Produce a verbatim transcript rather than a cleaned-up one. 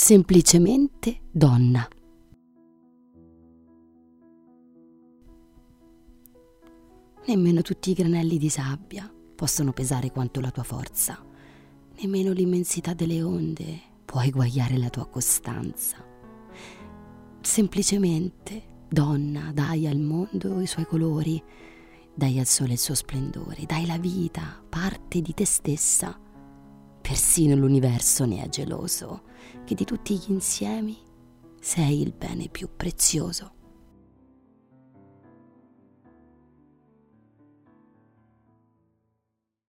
semplicemente donna. Nemmeno tutti i granelli di sabbia possono pesare quanto la tua forza, nemmeno l'immensità delle onde può eguagliare la tua costanza. Semplicemente, donna, dai al mondo i suoi colori, dai al sole il suo splendore, dai la vita, parte di te stessa. Persino l'universo ne è geloso, che di tutti gli insiemi sei il bene più prezioso.